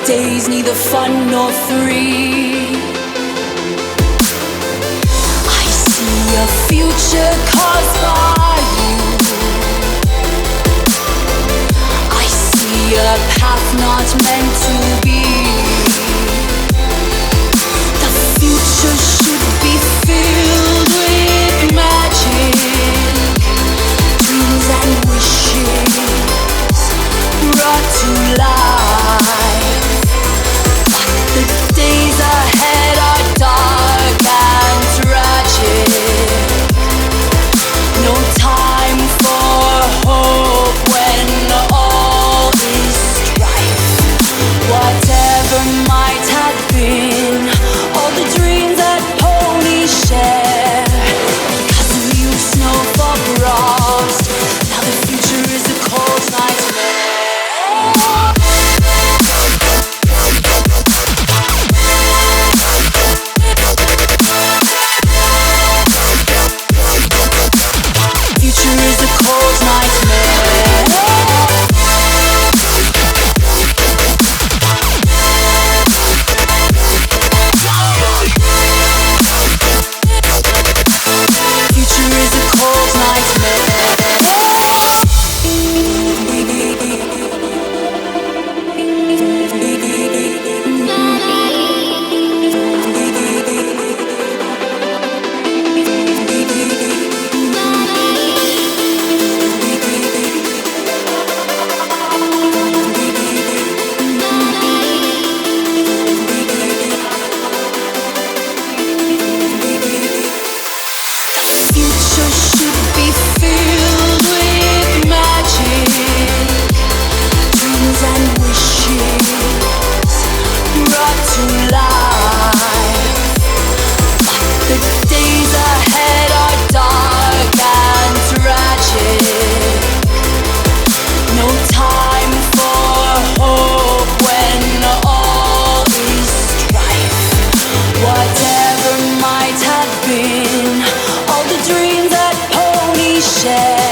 days, neither fun nor free. I see a future caused by you. I see a path not meant to be. The future should be filled with magic, dreams and wishes brought to life. But the days ahead are dark and tragic. No time for hope when all is strife. Whatever might have been, all the dreams that ponies share, because of you, snow for frost. Now the future is a cold nightmare. Future is a cold nightmare. Future is a cold nightmare. Future should be filled with magic, dreams and wishes brought to life. But the days ahead are dark and tragic. No time for hope when all is strife. Whatever might have been, all the dreams that ponies share,